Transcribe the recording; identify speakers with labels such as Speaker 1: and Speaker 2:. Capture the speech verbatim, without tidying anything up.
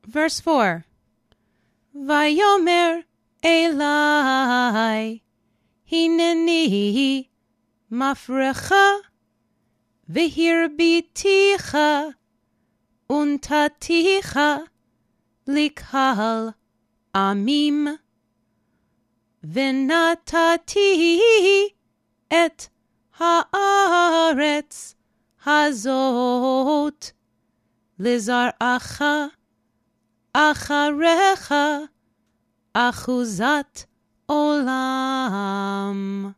Speaker 1: Verse four. Vayomer Elai Hineni Mafrecha Vihirbiticha Untaticha Likal Amim Venatati et haaretz hazot lizar'acha acharecha achuzat olam.